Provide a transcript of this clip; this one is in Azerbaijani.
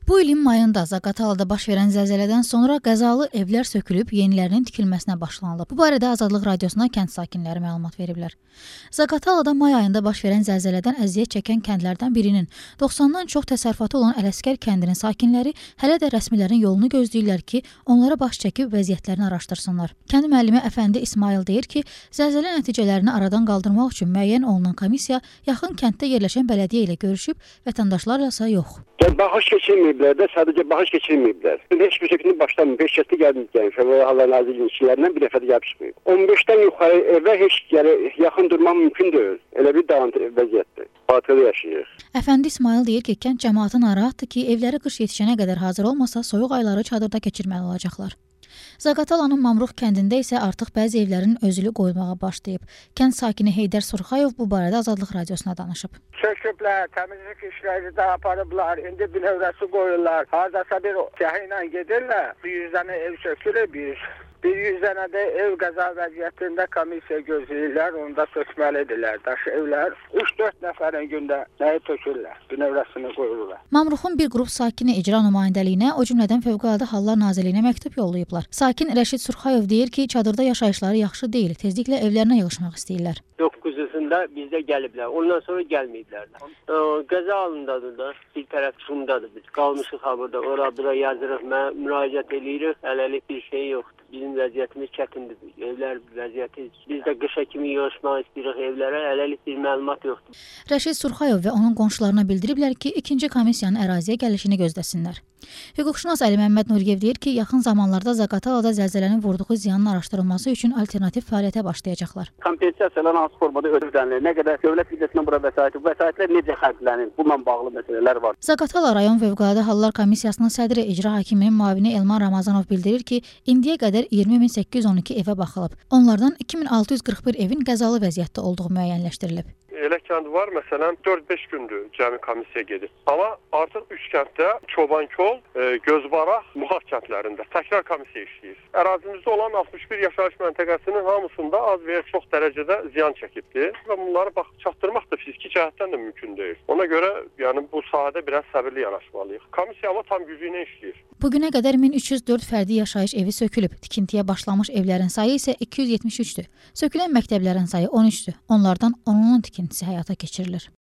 Bu ilin mayında Zaqatalada baş verən zəlzələdən sonra qəzalı evlər sökülüb, yenilərinin tikilməsinə başlanılıb. Bu barədə Azadlıq Radiosuna kənd sakinləri məlumat veriblər. Zaqatalada may ayında baş verən zəlzələdən əziyyət çəkən kəndlərdən birinin 90-dan çox təsərrüfatı olan Ələsgər kəndinin sakinləri hələ də rəsmilərin yolunu gözləyirlər ki, onlara baş çəkib vəziyyətlərini araşdırsınlar. Kənd müəllimi Əfəndi İsmail deyir ki, zəlzələ nəticələrini aradan qaldırmaq üçün müəyyən olunan komissiya yaxın kənddə yerləşən bələdiyyə ilə görüşüb, vətəndaşlarla isə yox. Baxış keçirməyiblər də, sadəcə baxış keçirməyiblər. Heç bir şəkildə başlanmır. 5 kəsdə gəlməyib. Fəvqəladə Hallar Nazirliyinin işçilərindən bir dəfə də gəlmişməyib. 15-dən yuxarı evə heç yaxın durmaq mümkün deyil. Elə bir dağıntı vəziyyətdir. Xatırlı yaşayır. Əfəndi İsmail deyir ki, kənd cəmaatı narahatdır ki, evləri qış yetişənə qədər hazır olmasa, soyuq ayları çadırda keçirməli olacaqlar. Zaqatalanın Mamruq kəndində isə artıq bəzi evlərin özülü qoyulmağa başlayıb. Kənd sakini Heydər Surxayov bu barədə Azadlıq Radiosuna danışıb. Söküblər, təmizlik işləri də aparıblar, indi binövrəsi qoyurlar. Hardasa bir şəhə ilə gedirlər, 100 dənə ev sökülüb, 100 dənə də ev qəza vəziyyətində komissiya gözləyirlər, onu da sökməlidirlər. Daş evlər 3-4 nəfərin gündə nəyi tökürlər, binövrəsini qoyurlar. Mamruxun bir qrup sakini icra nümayəndəliyinə, o cümlədən Fövqəladə Hallar Nazirliyinə məktub yollayıblar. Sakin Rəşid Surxayov deyir ki, çadırda yaşayışları yaxşı deyil, tezliklə evlərinə yığışmaq istəyirlər. 9-sında bizdə gəliblər, ondan sonra gəlməyiblər. Qəza alındadır da, bir tərəf şumdadır biz. Qalmışıq ha burada, ora-bura yazırıq, müraciət edirik, hələlik bir şey yoxdur. Bizim vəziyyətimiz çətindir, evlər vəziyyəti. Biz də qışa kimi yığışmaq istəyirik evlərə, hələlik bir məlumat yoxdur. Rəşid Surxayov və onun qonşularına bildiriblər ki, ikinci komissiyanın əraziyə gəlişini gözləsinlər. Hüquqşünas Əli Məmməd Nuriyev deyir ki, yaxın zamanlarda Zaqatalada zəlzələnin vurduğu ziyanın araşdırılması üçün alternativ fəaliyyətə başlayacaqlar. Kompensasiyalar hansı formada ödənilir, nə qədər dövlət büdcəsindən bura vəsaitlər necə xərclənir? Bununla bağlı məsələlər var. Zaqatala rayon Fövqəladə Hallar Komissiyasının sədri icra hakiminin müavini Elman Ramazanov bildirir ki, indiyə qədər 20.812 evə baxılıb. Onlardan 2641 evin qəzalı vəziyyətdə olduğu müəyyənləşdirilib. Elə kənd var, məsələn, 4-5 gündür cəmi komissiya gedir. Amma artıq 3 kənddə Çobankol, Gözbaraq, Muxar kəndlərində təkrar komissiya işləyir. Ərazimizdə olan 61 yaşayış məntəqəsinin hamısında az və ya çox dərəcədə ziyan çəkibdir. Və bunları çatdırmaq da fiziki cəhətdən də mümkün deyil. Ona görə bu sahədə biraz səbirli yanaşmalıyıq. Komissiya amma tam gücü ilə işləyir. Bugünə qədər 1304 fərdi yaşayış evi sökülüb. Tikintiyə başlamış evlərin sayı isə 273-dür. Sökülən məktəblərin sayı 13-dür. Onlardan 10-unun tikintisi həyata keçirilir.